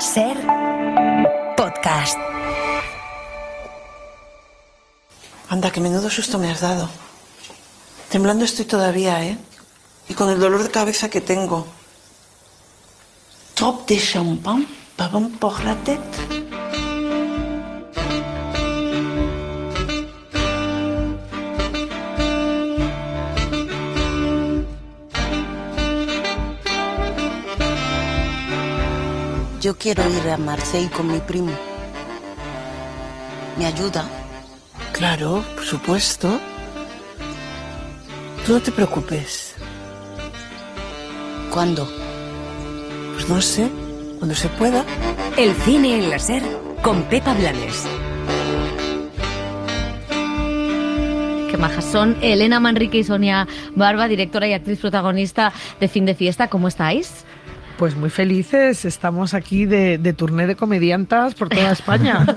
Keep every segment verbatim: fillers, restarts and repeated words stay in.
Ser podcast. Anda, que menudo susto me has dado. Temblando estoy todavía, ¿eh? Y con el dolor de cabeza que tengo. Trop de champagne, pardon pour la tête. Yo quiero ir a Marseille con mi primo. ¿Me ayuda? Claro, por supuesto. Tú no te preocupes. ¿Cuándo? Pues no sé, cuando se pueda. El cine en la Ser con Pepa Blanes. Qué majas son Elena Manrique y Sonia Barba, directora y actriz protagonista de Fin de Fiesta. ¿Cómo estáis? Pues muy felices, estamos aquí de, de turné de comediantas por toda España.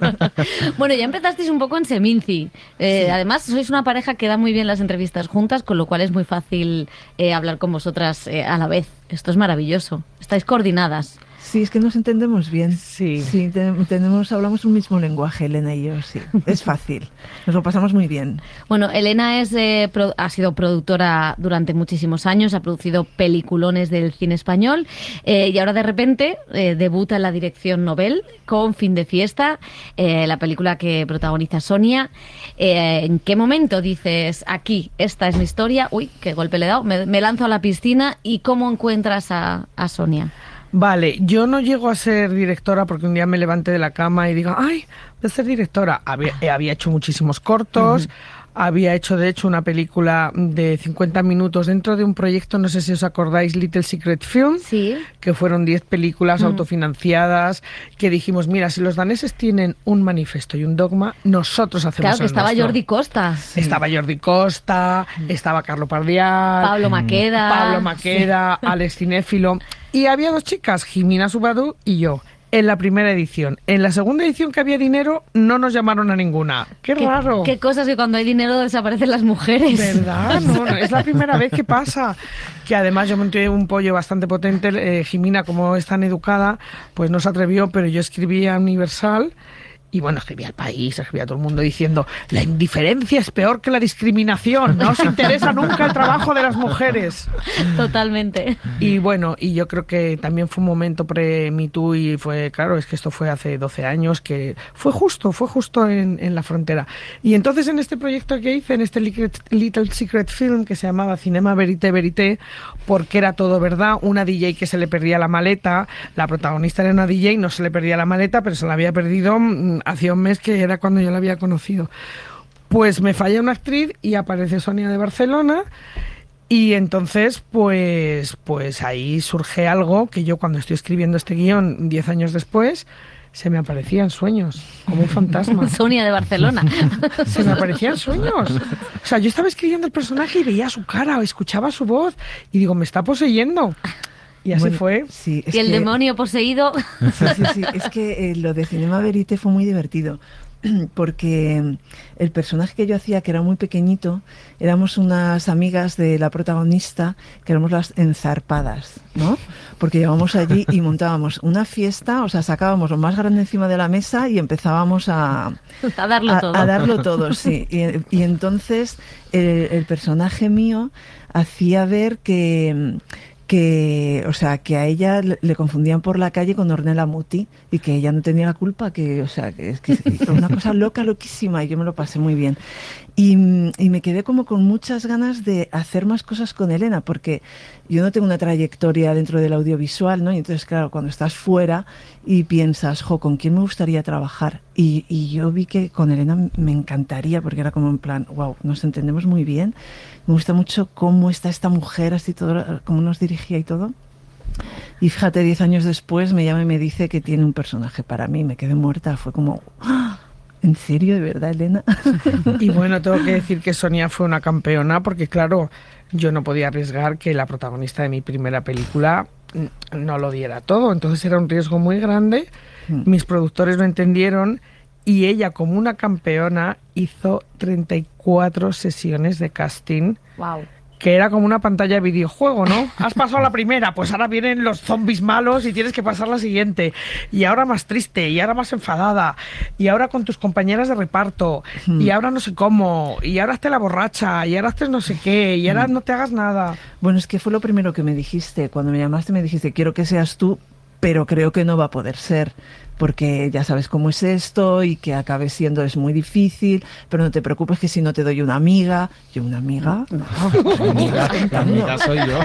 Bueno, ya empezasteis un poco en Seminci. Eh, sí. Además, sois una pareja que da muy bien las entrevistas juntas, con lo cual es muy fácil eh, hablar con vosotras eh, a la vez. Esto es maravilloso. Estáis coordinadas. Sí, es que nos entendemos bien. Sí. Sí, tenemos, hablamos un mismo lenguaje, Elena y yo, sí. Es fácil. Nos lo pasamos muy bien. Bueno, Elena es, eh, pro, ha sido productora durante muchísimos años, ha producido peliculones del cine español eh, y ahora de repente eh, debuta en la dirección Nobel con Fin de Fiesta, eh, la película que protagoniza Sonia. Eh, ¿En qué momento dices, aquí, esta es mi historia? Uy, qué golpe le he dado, me, me lanzo a la piscina. ¿Y cómo encuentras a, a Sonia? Vale, yo no llego a ser directora porque un día me levanté de la cama y digo, ¡ay, voy a ser directora! Había, había hecho muchísimos cortos, uh-huh. había hecho de hecho una película de cincuenta minutos dentro de un proyecto, no sé si os acordáis, Little Secret Film, sí. que fueron diez películas uh-huh. autofinanciadas, que dijimos, mira, si los daneses tienen un manifiesto y un dogma, nosotros hacemos Claro, que el estaba nuestro. Jordi Costa. Sí. Estaba Jordi Costa, uh-huh. estaba Carlo Pardial, Pablo Maqueda, Pablo Maqueda, sí. Alex Cinéfilo. Y había dos chicas, Jimena Subadú y yo, en la primera edición. En la segunda edición, que había dinero, no nos llamaron a ninguna. ¡Qué, qué raro! Qué cosas que cuando hay dinero desaparecen las mujeres. ¿Verdad? No, no, es la primera vez que pasa. Que además yo monté un pollo bastante potente. Eh, Jimena, como es tan educada, pues no se atrevió, pero yo escribía Universal. Y bueno, escribía El País, escribía a todo el mundo diciendo, la indiferencia es peor que la discriminación, no se interesa nunca el trabajo de las mujeres. Totalmente. Y bueno, y yo creo que también fue un momento pre-Me Too y fue, claro, es que esto fue hace doce años, que fue justo, fue justo en, en la frontera. Y entonces en este proyecto que hice, en este Little Secret Film, que se llamaba Cinema Verité Verité, porque era todo verdad, una D J que se le perdía la maleta, la protagonista era una D J, no se le perdía la maleta, pero se la había perdido hacía un mes, que era cuando yo la había conocido. Pues me falla una actriz y aparece Sonia de Barcelona y entonces pues, pues ahí surge algo que yo, cuando estoy escribiendo este guión diez años después, se me aparecía en sueños, como un fantasma. Sonia de Barcelona. Se me aparecía en sueños. O sea, yo estaba escribiendo el personaje y veía su cara o escuchaba su voz y digo, me está poseyendo. Y así bueno, fue. Sí, y el que, demonio poseído. Sí, sí, sí. Es que eh, lo de Cinema Verité fue muy divertido. Porque el personaje que yo hacía, que era muy pequeñito, éramos unas amigas de la protagonista, que éramos las enzarpadas, ¿no? Porque llegábamos allí y montábamos una fiesta, o sea, sacábamos lo más grande encima de la mesa y empezábamos a... A darlo a, todo. A darlo todo, sí. Y, y entonces el, el personaje mío hacía ver que... que, o sea, que a ella le, le confundían por la calle con Ornella Muti y que ella no tenía la culpa, que, o sea, que es que fue una cosa loca, loquísima, y yo me lo pasé muy bien. Y, y me quedé como con muchas ganas de hacer más cosas con Elena, porque yo no tengo una trayectoria dentro del audiovisual, ¿no? Y entonces, claro, cuando estás fuera y piensas, jo, ¿con quién me gustaría trabajar? Y, y yo vi que con Elena me encantaría, porque era como en plan, wow, nos entendemos muy bien, me gusta mucho cómo está esta mujer, así todo, cómo nos dirigía y todo. Y fíjate, diez años después me llama y me dice que tiene un personaje para mí, me quedé muerta, fue como... ¡ah! ¿En serio, de verdad, Elena? Y bueno, tengo que decir que Sonia fue una campeona, porque claro, yo no podía arriesgar que la protagonista de mi primera película no lo diera todo, entonces era un riesgo muy grande, mm. mis productores lo entendieron y ella, como una campeona, hizo treinta y cuatro sesiones de casting. Wow. que era como una pantalla de videojuego, ¿no? Has pasado la primera, pues ahora vienen los zombies malos y tienes que pasar la siguiente. Y ahora más triste, y ahora más enfadada, y ahora con tus compañeras de reparto, mm. y ahora no sé cómo, y ahora hazte la borracha, y ahora haces no sé qué, y ahora mm. no te hagas nada. Bueno, es que fue lo primero que me dijiste. Cuando me llamaste me dijiste, quiero que seas tú, pero creo que no va a poder ser, porque ya sabes cómo es esto y que acabe siendo es muy difícil, pero no te preocupes que si no te doy una amiga, yo una amiga, no, amiga, la amiga soy yo.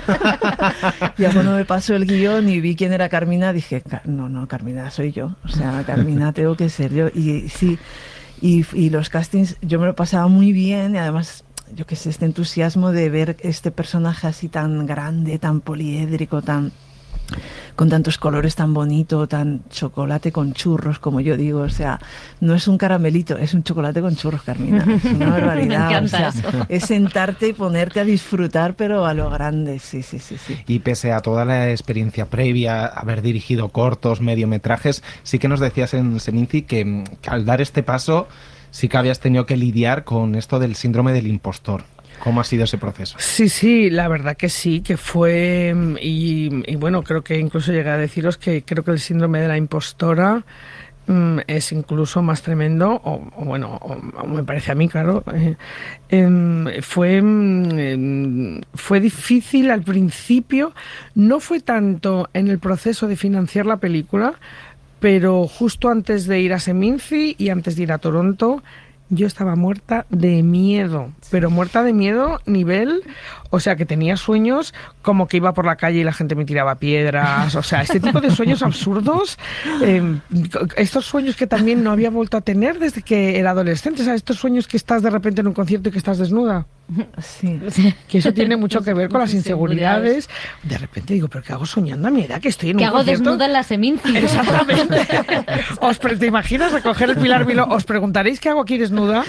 Ya cuando me pasó el guión y vi quién era Carmina, dije, no, no, Carmina soy yo, o sea, Carmina tengo que ser yo, y sí, y, y los castings yo me lo pasaba muy bien, y además, yo qué sé, este entusiasmo de ver este personaje así tan grande, tan poliédrico, tan... con tantos colores, tan bonito, tan chocolate con churros, como yo digo, o sea, no es un caramelito, es un chocolate con churros, Carmina, es una barbaridad. Me encanta o sea, eso. Es sentarte y ponerte a disfrutar, pero a lo grande, sí, sí, sí, sí. Y pese a toda la experiencia previa, haber dirigido cortos, mediometrajes, sí que nos decías en Seminci que, que al dar este paso sí que habías tenido que lidiar con esto del síndrome del impostor. ¿Cómo ha sido ese proceso? Sí, sí, la verdad que sí, que fue, y, y bueno, creo que incluso llegué a deciros que creo que el síndrome de la impostora mm, es incluso más tremendo, o, o bueno, o, o me parece a mí, claro. Eh, eh, fue, eh, fue difícil al principio, no fue tanto en el proceso de financiar la película, pero justo antes de ir a Seminci y antes de ir a Toronto, yo estaba muerta de miedo, pero muerta de miedo nivel, o sea, que tenía sueños como que iba por la calle y la gente me tiraba piedras, o sea, este tipo de sueños absurdos, eh, estos sueños que también no había vuelto a tener desde que era adolescente, o sea, estos sueños que estás de repente en un concierto y que estás desnuda. Sí. Que eso tiene mucho que ver con las inseguridades. De repente digo, ¿pero qué hago soñando a mi edad? Que estoy en un concierto. ¿Qué hago desnuda en la Seminci? Exactamente. Os pre- ¿Te imaginas recoger el Pilar Miró? Os preguntaréis qué hago aquí desnuda.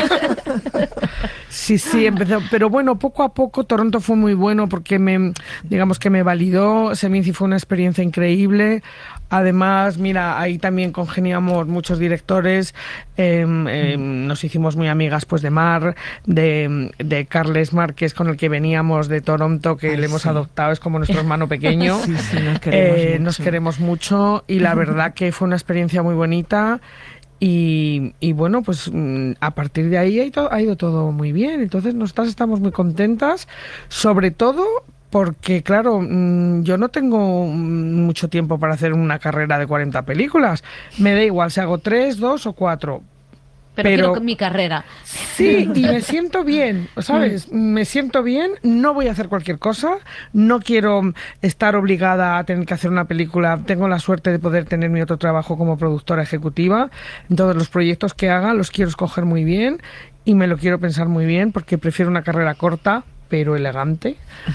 Sí, sí, empezó. Pero bueno, poco a poco Toronto fue muy bueno porque me, digamos que me validó. Seminci fue una experiencia increíble. Además, mira, ahí también congeniamos muchos directores, eh, eh, nos hicimos muy amigas pues de Mar, de, de Carles Márquez, con el que veníamos de Toronto, que Ay, le hemos sí. adoptado, es como nuestro hermano pequeño. Sí, sí, nos queremos, eh, mucho. nos queremos mucho y la verdad que fue una experiencia muy bonita. Y, y bueno, pues a partir de ahí ha ido, ha ido todo muy bien. Entonces nosotras estamos muy contentas, sobre todo porque, claro, yo no tengo mucho tiempo para hacer una carrera de cuarenta películas. Me da igual si hago tres, dos o cuatro. Pero, pero quiero mi carrera. Sí, y me siento bien, ¿sabes? Me siento bien, no voy a hacer cualquier cosa, no quiero estar obligada a tener que hacer una película. Tengo la suerte de poder tener mi otro trabajo como productora ejecutiva. Entonces los proyectos que haga los quiero escoger muy bien y me lo quiero pensar muy bien porque prefiero una carrera corta pero elegante.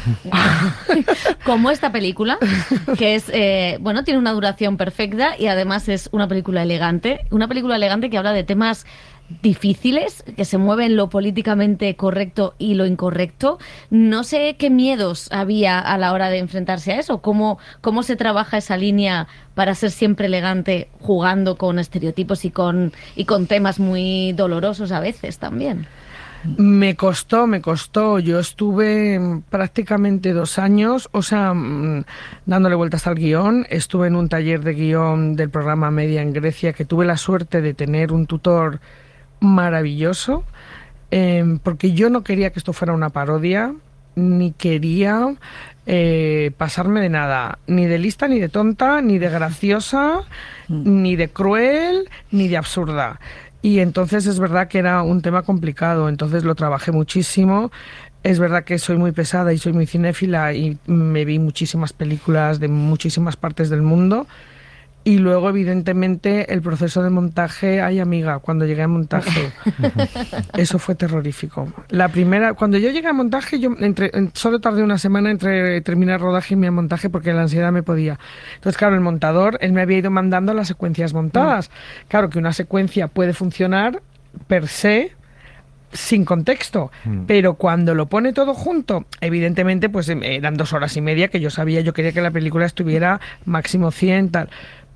Como esta película, que es, eh, bueno, tiene una duración perfecta y además es una película elegante, una película elegante que habla de temas difíciles, que se mueven lo políticamente correcto y lo incorrecto. No sé qué miedos había a la hora de enfrentarse a eso, cómo, cómo se trabaja esa línea para ser siempre elegante jugando con estereotipos y con, y con temas muy dolorosos a veces también. Me costó, me costó. Yo estuve prácticamente dos años, o sea, dándole vueltas al guión. Estuve en un taller de guión del programa Media en Grecia, que tuve la suerte de tener un tutor maravilloso, eh, porque yo no quería que esto fuera una parodia, ni quería eh, pasarme de nada, ni de lista, ni de tonta, ni de graciosa, mm. ni de cruel, ni de absurda. Y entonces es verdad que era un tema complicado, entonces lo trabajé muchísimo. Es verdad que soy muy pesada y soy muy cinéfila y me vi muchísimas películas de muchísimas partes del mundo. Y luego, evidentemente, el proceso de montaje, ay amiga, cuando llegué a montaje, eso fue terrorífico. La primera, cuando yo llegué a montaje, yo entre, solo tardé una semana entre terminar rodaje y mi montaje porque la ansiedad me podía. Entonces, claro, el montador, él me había ido mandando las secuencias montadas. Mm. Claro que una secuencia puede funcionar per se, sin contexto, mm. pero cuando lo pone todo junto, evidentemente, pues eran dos horas y media que yo sabía, yo quería que la película estuviera máximo cien, tal.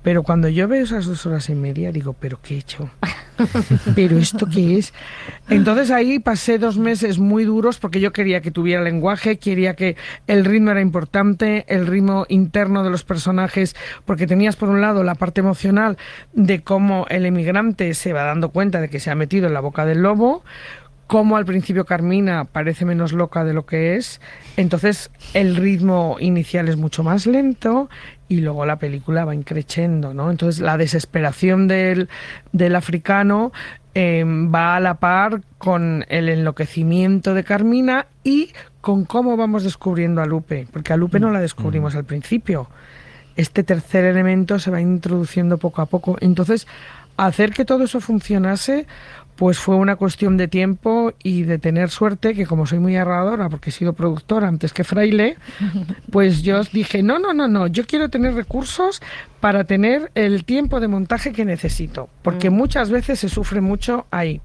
Pero cuando yo veo esas dos horas y media, digo, ¿pero qué he hecho? ¿Pero esto qué es? Entonces ahí pasé dos meses muy duros porque yo quería que tuviera lenguaje, quería que el ritmo era importante, el ritmo interno de los personajes, porque tenías por un lado la parte emocional de cómo el emigrante se va dando cuenta de que se ha metido en la boca del lobo, cómo al principio Carmina parece menos loca de lo que es, entonces el ritmo inicial es mucho más lento y luego la película va increciendo, ¿no? Entonces la desesperación del, del africano eh, va a la par con el enloquecimiento de Carmina y con cómo vamos descubriendo a Lupe, porque a Lupe no la descubrimos al principio. Este tercer elemento se va introduciendo poco a poco. Entonces, hacer que todo eso funcionase pues fue una cuestión de tiempo y de tener suerte, que como soy muy ahorradora, porque he sido productora antes que fraile, pues yo dije, no, no, no, no, yo quiero tener recursos para tener el tiempo de montaje que necesito, porque mm. muchas veces se sufre mucho ahí.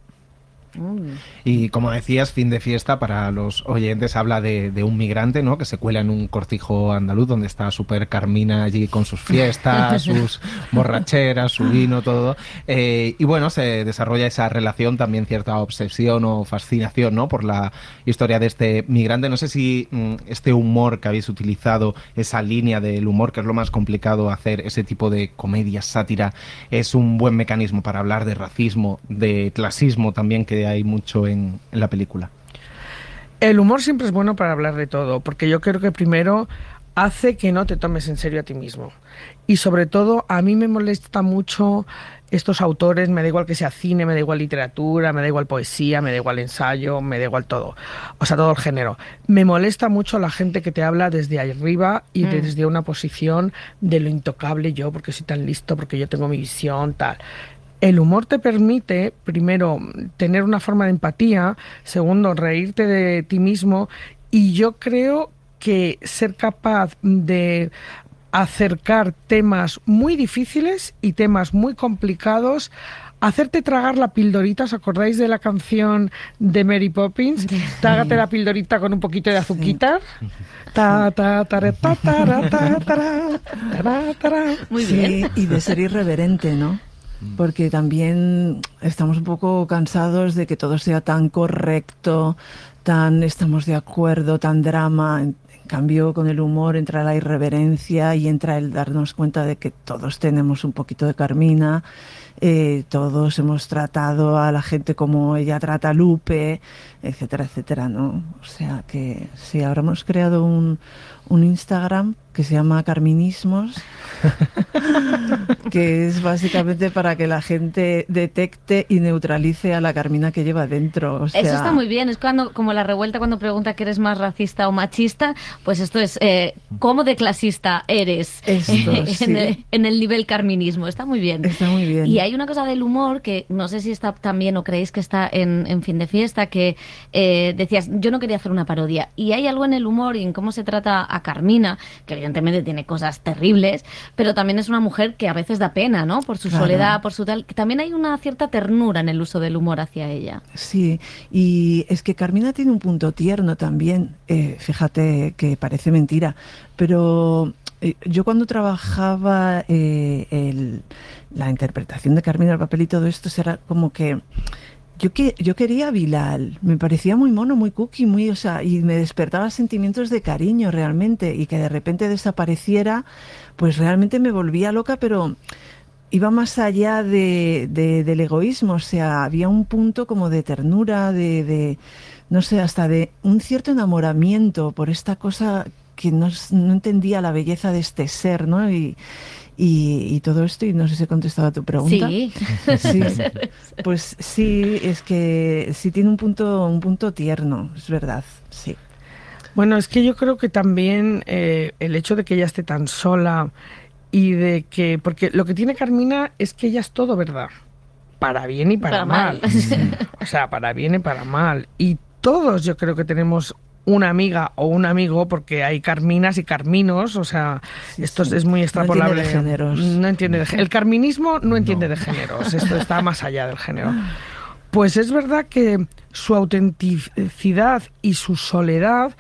Y como decías, Fin de Fiesta, para los oyentes, habla de, de un migrante, ¿no?, que se cuela en un cortijo andaluz donde está súper Carmina allí con sus fiestas, sus borracheras, su vino, todo. Eh, y bueno, se desarrolla esa relación, también cierta obsesión o fascinación, ¿no?, por la historia de este migrante. No sé si mm, este humor que habéis utilizado, esa línea del humor, que es lo más complicado hacer, ese tipo de comedia, sátira, es un buen mecanismo para hablar de racismo, de clasismo también, que hay mucho en, en la película. El humor siempre es bueno para hablar de todo, porque yo creo que primero hace que no te tomes en serio a ti mismo. Y sobre todo, a mí me molesta mucho estos autores, me da igual que sea cine, me da igual literatura, me da igual poesía, me da igual ensayo, me da igual todo. O sea, todo el género. Me molesta mucho la gente que te habla desde arriba y mm. desde una posición de lo intocable yo, porque soy tan listo, porque yo tengo mi visión, tal. El humor te permite, primero, tener una forma de empatía, segundo, reírte de ti mismo, y yo creo que ser capaz de acercar temas muy difíciles y temas muy complicados, hacerte tragar la pildorita. ¿Os acordáis de la canción de Mary Poppins? Trágate la pildorita con un poquito de azuquita. Sí. Ta, ta, ta, ta, ta, ta, ta, ta, ta. Muy bien. Sí, y de ser irreverente, ¿no? Porque también estamos un poco cansados de que todo sea tan correcto, tan estamos de acuerdo, tan drama. En cambio, con el humor entra la irreverencia y entra el darnos cuenta de que todos tenemos un poquito de Carmina, eh, todos hemos tratado a la gente como ella trata a Lupe, etcétera, etcétera, ¿no? O sea que sí, ahora hemos creado un, un Instagram que se llama Carminismos, que es básicamente para que la gente detecte y neutralice a la Carmina que lleva dentro. O sea... Eso está muy bien, es cuando, como la revuelta cuando pregunta que eres más racista o machista, pues esto es, eh, ¿cómo de clasista eres? Esto, en, sí. el, en el nivel carminismo, está muy bien. Está muy bien. Y hay una cosa del humor que no sé si está también o creéis que está en, en Fin de Fiesta, que eh, decías, yo no quería hacer una parodia, y hay algo en el humor y en cómo se trata a Carmina, que evidentemente tiene cosas terribles, pero también es una mujer que a veces da pena, ¿no? Por su claro. soledad, por su tal, que también hay una cierta ternura en el uso del humor hacia ella. Sí, y es que Carmina tiene un punto tierno también, eh, fíjate que parece mentira, pero eh, yo cuando trabajaba eh, el, la interpretación de Carmina, el papel y todo esto, era como que Yo, que, yo quería a Bilal, me parecía muy mono, muy cookie, muy, o sea, y me despertaba sentimientos de cariño realmente, y que de repente desapareciera, pues realmente me volvía loca, pero iba más allá de, de, del egoísmo, o sea, había un punto como de ternura, de, de, no sé, hasta de un cierto enamoramiento por esta cosa que no, no entendía la belleza de este ser, ¿no? Y Y, y todo esto, y no sé si he contestado a tu pregunta. Sí. Sí. Pues sí, es que sí tiene un punto, un punto tierno, es verdad, sí. Bueno, es que yo creo que también eh, el hecho de que ella esté tan sola y de que... Porque lo que tiene Carmina es que ella es todo verdad, para bien y para, para mal. mal. O sea, para bien y para mal. Y todos yo creo que tenemos una amiga o un amigo, porque hay Carminas y Carminos, o sea, sí, esto sí. es muy extrapolable. No entiende de géneros. No entiende de, el carminismo no entiende no. de géneros, esto está más allá del género. Pues es verdad que su autenticidad y su soledad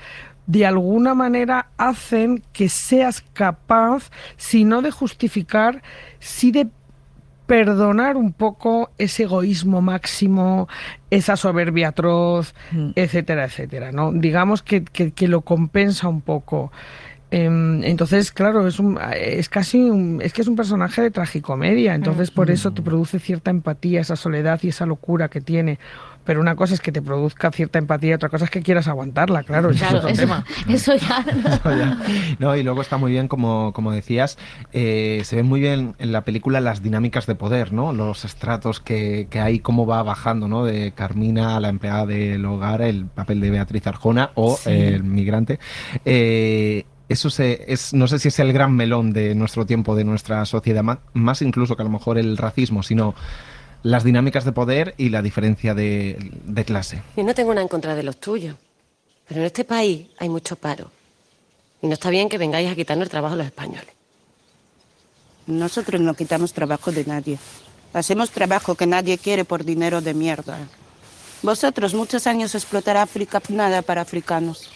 de alguna manera hacen que seas capaz, si no de justificar, sí de perdonar un poco ese egoísmo máximo, esa soberbia atroz, mm. etcétera, etcétera, ¿no? Digamos que, que, que lo compensa un poco. Eh, entonces, claro, es un, es casi un, es que es un personaje de tragicomedia, entonces por eso te produce cierta empatía, esa soledad y esa locura que tiene. Pero una cosa es que te produzca cierta empatía y otra cosa es que quieras aguantarla, claro, claro, eso es otro eso, tema. Eso ya, ¿no? Eso ya. No, y luego está muy bien, como, como decías, eh, se ven muy bien en la película las dinámicas de poder, ¿no? Los estratos que, que hay, cómo va bajando, ¿no? De Carmina, la empleada del hogar, el papel de Beatriz Arjona o sí. eh, el migrante. Eh, Eso se, es, no sé si es el gran melón de nuestro tiempo, de nuestra sociedad, más, más incluso que a lo mejor el racismo, sino las dinámicas de poder y la diferencia de, de clase. Yo no tengo nada en contra de los tuyos, pero en este país hay mucho paro. Y no está bien que vengáis a quitarnos el trabajo a los españoles. Nosotros no quitamos trabajo de nadie. Hacemos trabajo que nadie quiere por dinero de mierda. Vosotros muchos años explotar África, nada para africanos.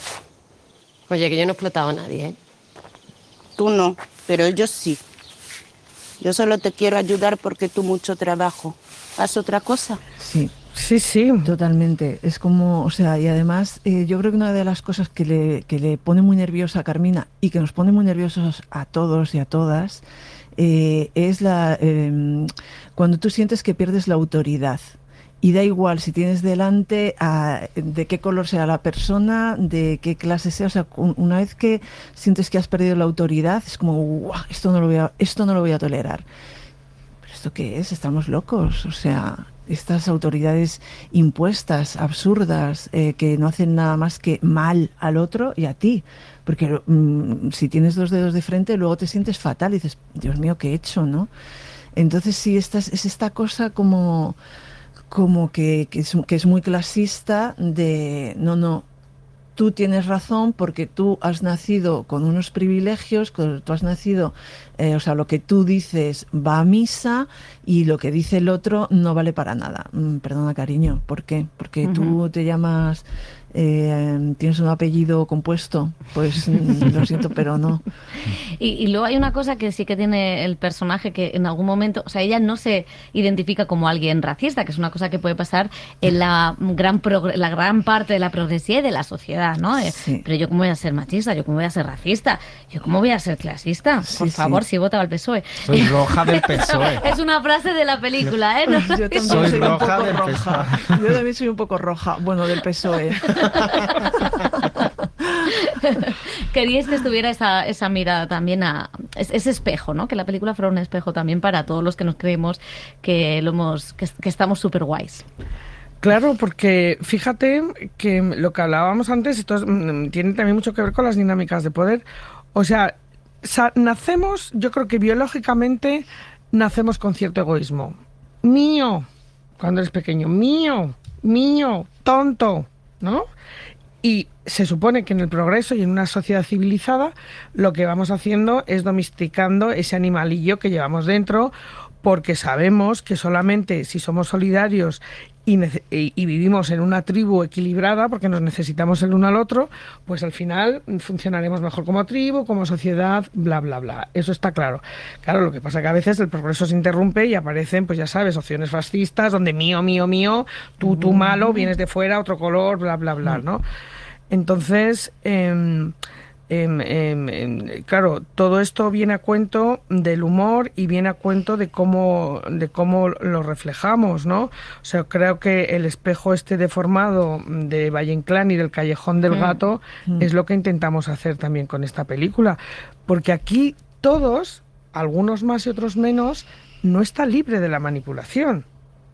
Oye, que yo no he explotado a nadie, ¿eh? Tú no, pero ellos sí. Yo solo te quiero ayudar porque tú mucho trabajo. ¿Haz otra cosa? Sí. Sí, sí. Totalmente. Es como, o sea, y además eh, yo creo que una de las cosas que le, que le pone muy nerviosa a Carmina y que nos pone muy nerviosos a todos y a todas eh, es la eh, cuando tú sientes que pierdes la autoridad. Y da igual si tienes delante a, de qué color sea la persona, de qué clase sea. O sea, una vez que sientes que has perdido la autoridad, es como, ¡guau! Esto no lo voy a, esto no lo voy a tolerar. ¿Pero esto qué es? Estamos locos. O sea, estas autoridades impuestas, absurdas, eh, que no hacen nada más que mal al otro y a ti. Porque mmm, si tienes dos dedos de frente, luego te sientes fatal y dices, Dios mío, ¿qué he hecho? ¿No? Entonces sí, esta, es esta cosa como... como que, que, es, que es muy clasista de, no, no, tú tienes razón porque tú has nacido con unos privilegios, tú has nacido, eh, o sea, lo que tú dices va a misa y lo que dice el otro no vale para nada. Mm, perdona, cariño, ¿por qué? Porque uh-huh. tú te llamas... Eh, tienes un apellido compuesto, pues lo siento, pero no. Y, y luego hay una cosa que sí que tiene el personaje que en algún momento, o sea, ella no se identifica como alguien racista, que es una cosa que puede pasar en la gran progre- la gran parte de la progresía y de la sociedad, ¿no? Sí. Pero yo cómo voy a ser machista, yo cómo voy a ser racista, yo cómo voy a ser clasista, por sí, favor, sí. si vota al P S O E. Soy roja del P S O E. Es una frase de la película, ¿eh? No, yo también soy, soy roja un poco del roja. P S O E. Yo también soy un poco roja, bueno, del P S O E. Queríais que estuviera esa, esa mirada también, a ese espejo, ¿no? Que la película fuera un espejo también para todos los que nos creemos que, lo hemos, que, que estamos súper guays. Claro, porque fíjate que lo que hablábamos antes, esto es, tiene también mucho que ver con las dinámicas de poder. O sea, sa- nacemos, yo creo que biológicamente nacemos con cierto egoísmo. Mío, cuando eres pequeño, mío, mío, tonto, ¿no? Y se supone que en el progreso y en una sociedad civilizada lo que vamos haciendo es domesticando ese animalillo que llevamos dentro, porque sabemos que solamente si somos solidarios y, nece- y vivimos en una tribu equilibrada, porque nos necesitamos el uno al otro, pues al final funcionaremos mejor como tribu, como sociedad, bla, bla, bla. Eso está claro. Claro, lo que pasa es que a veces el progreso se interrumpe y aparecen, pues ya sabes, opciones fascistas, donde mío, mío, mío, tú, tú malo, vienes de fuera, otro color, bla, bla, bla, ¿no? Entonces, eh, eh, eh, eh, claro, todo esto viene a cuento del humor y viene a cuento de cómo, de cómo lo reflejamos, ¿no? O sea, creo que el espejo este deformado de Valle Inclán y del Callejón del Gato mm. es lo que intentamos hacer también con esta película. Porque aquí todos, algunos más y otros menos, no está libre de la manipulación.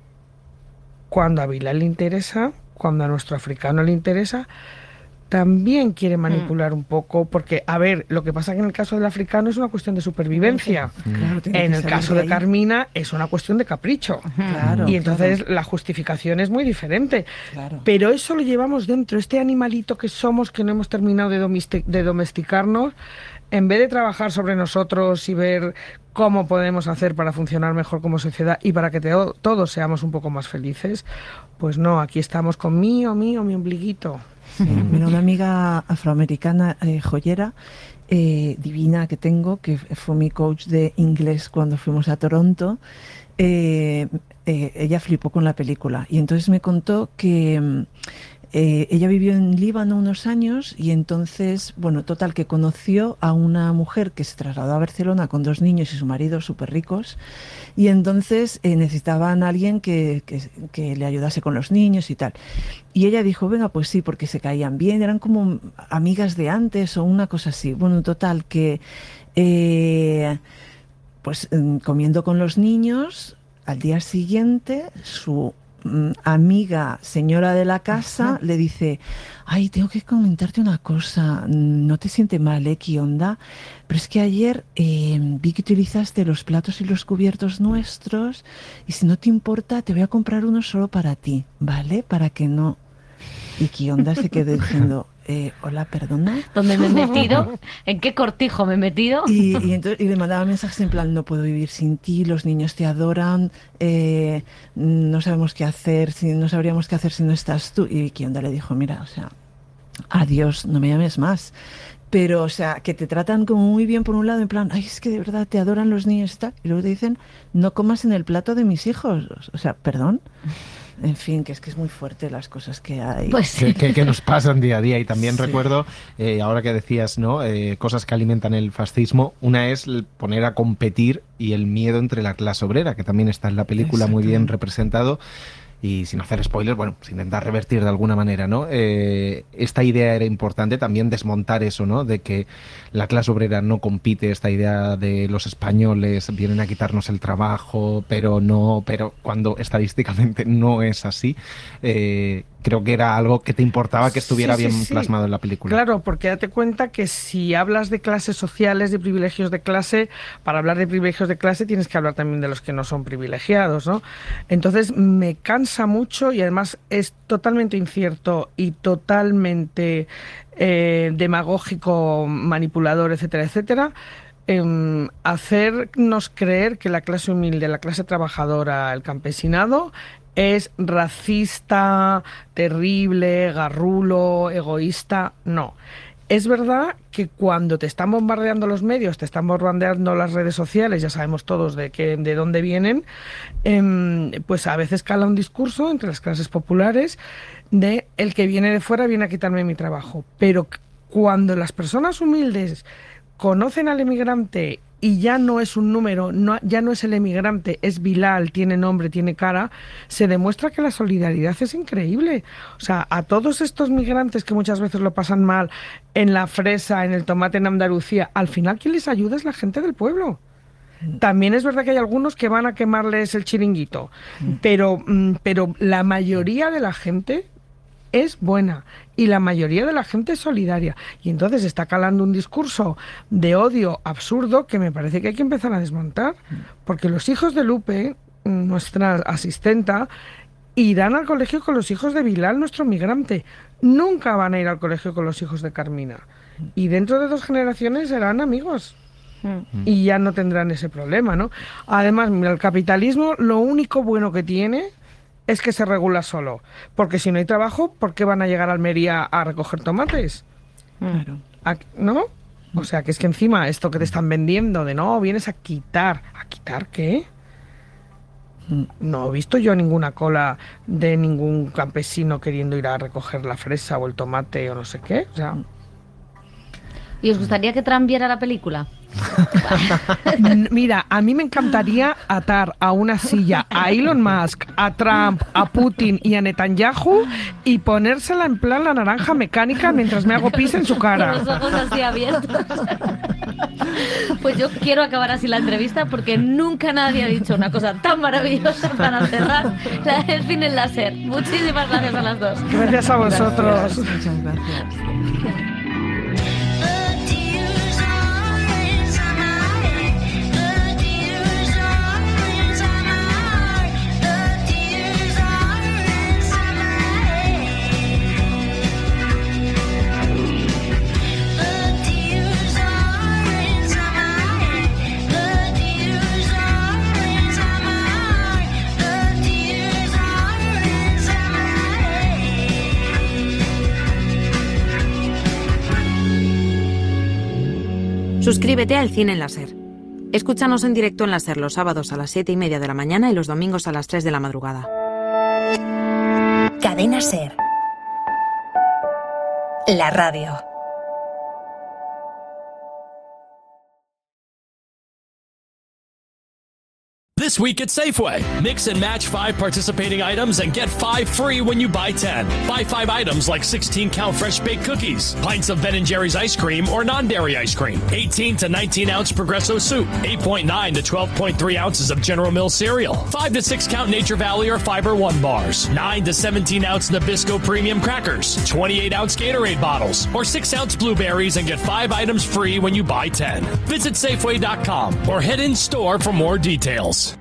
Cuando a Vila le interesa, cuando a nuestro africano le interesa, también quiere manipular mm. un poco, porque, a ver, lo que pasa que en el caso del africano es una cuestión de supervivencia. Claro, en el caso de, de Carmina es una cuestión de capricho. Claro, y entonces claro. la justificación es muy diferente. Claro. Pero eso lo llevamos dentro, este animalito que somos, que no hemos terminado de, domestic- de domesticarnos, en vez de trabajar sobre nosotros y ver cómo podemos hacer para funcionar mejor como sociedad y para que te- todos seamos un poco más felices, pues no, aquí estamos con mío, mío, mi ombliguito. Sí, mira, una amiga afroamericana, eh, joyera, eh, divina que tengo, que fue mi coach de inglés cuando fuimos a Toronto, eh, eh, ella flipó con la película y entonces me contó que eh, ella vivió en Líbano unos años y entonces, bueno, total, que conoció a una mujer que se trasladó a Barcelona con dos niños y su marido súper ricos y entonces eh, necesitaban a alguien que, que, que le ayudase con los niños y tal. Y ella dijo, venga, pues sí, porque se caían bien, eran como amigas de antes o una cosa así. Bueno, total, que eh, pues comiendo con los niños, al día siguiente su amiga señora de la casa le dice, ay, tengo que comentarte una cosa, no te siente mal, ¿eh? ¿Qué onda? Pero es que ayer eh, vi que utilizaste los platos y los cubiertos nuestros y si no te importa te voy a comprar uno solo para ti, ¿vale? Para que no... Y qué onda se quedó diciendo, eh, hola, perdona. ¿Dónde me he metido? ¿En qué cortijo me he metido? Y, y, entonces, y le mandaba mensajes en plan, no puedo vivir sin ti, los niños te adoran, eh, no sabemos qué hacer, si, no sabríamos qué hacer si no estás tú. Y qué onda le dijo, mira, o sea, adiós, no me llames más. Pero, o sea, que te tratan como muy bien por un lado, en plan, ay, es que de verdad te adoran los niños y tal. Y luego te dicen, no comas en el plato de mis hijos. O sea, perdón. En fin, que es que es muy fuerte las cosas que hay. Pues que, que, que nos pasan día a día. Y también sí. recuerdo, eh, ahora que decías, ¿no? Eh, cosas que alimentan el fascismo. Una es poner a competir y el miedo entre la clase obrera, que también está en la película muy bien representado. Y sin hacer spoilers, bueno, sin intentar revertir de alguna manera, ¿no? Eh, esta idea era importante, también desmontar eso, ¿no? De que la clase obrera no compite, esta idea de los españoles vienen a quitarnos el trabajo, pero no, pero cuando estadísticamente no es así. Eh, creo que era algo que te importaba que estuviera sí, sí, bien sí. plasmado en la película. Claro, porque date cuenta que si hablas de clases sociales, de privilegios de clase, para hablar de privilegios de clase tienes que hablar también de los que no son privilegiados, ¿no? Entonces me cansa mucho y además es totalmente incierto y totalmente eh, demagógico, manipulador, etcétera, etcétera, eh, hacernos creer que la clase humilde, la clase trabajadora, el campesinado es racista, terrible, garrulo, egoísta. No. Es verdad que cuando te están bombardeando los medios, te están bombardeando las redes sociales, ya sabemos todos de, qué, de dónde vienen, eh, pues a veces cala un discurso entre las clases populares de el que viene de fuera viene a quitarme mi trabajo. Pero cuando las personas humildes conocen al emigrante y ya no es un número, no, ya no es el emigrante, es Bilal, tiene nombre, tiene cara, se demuestra que la solidaridad es increíble. O sea, a todos estos migrantes que muchas veces lo pasan mal en la fresa, en el tomate en Andalucía, al final quien les ayuda es la gente del pueblo. También es verdad que hay algunos que van a quemarles el chiringuito, pero, pero la mayoría de la gente es buena y la mayoría de la gente es solidaria y entonces está calando un discurso de odio absurdo que me parece que hay que empezar a desmontar, porque los hijos de Lupe, nuestra asistenta, irán al colegio con los hijos de Bilal, nuestro migrante, nunca van a ir al colegio con los hijos de Carmina y dentro de dos generaciones serán amigos y ya no tendrán ese problema, ¿no? Además, mira, el capitalismo lo único bueno que tiene es que se regula solo. Porque si no hay trabajo, ¿por qué van a llegar a Almería a recoger tomates? Claro. ¿No? O sea, que es que encima esto que te están vendiendo de no, vienes a quitar. ¿A quitar qué? No he visto yo ninguna cola de ningún campesino queriendo ir a recoger la fresa o el tomate o no sé qué. O sea... ¿Y os gustaría que Trump viera la película? Mira, a mí me encantaría atar a una silla a Elon Musk, a Trump, a Putin y a Netanyahu y ponérsela en plan la naranja mecánica mientras me hago pis en su cara. Con los ojos así abiertos. Pues yo quiero acabar así la entrevista porque nunca nadie ha dicho una cosa tan maravillosa para cerrar la del cine láser. Muchísimas gracias a las dos. Gracias a vosotros. Gracias, muchas gracias. Suscríbete a El Cine en la SER. Escúchanos en directo en la SER los sábados a las siete y media de la mañana y los domingos a las tres de la madrugada. Cadena SER. La radio. This week at Safeway, mix and match five participating items and get five free when you buy ten. Buy five items like sixteen count fresh baked cookies, pints of Ben and Jerry's ice cream or non-dairy ice cream, eighteen to nineteen ounce Progresso soup, eight point nine to twelve point three ounces of General Mills cereal, five to six count Nature Valley or Fiber One bars, nine to seventeen ounce Nabisco premium crackers, twenty-eight ounce Gatorade bottles, or six ounce blueberries and get five items free when you buy ten. Visit Safeway dot com or head in store for more details.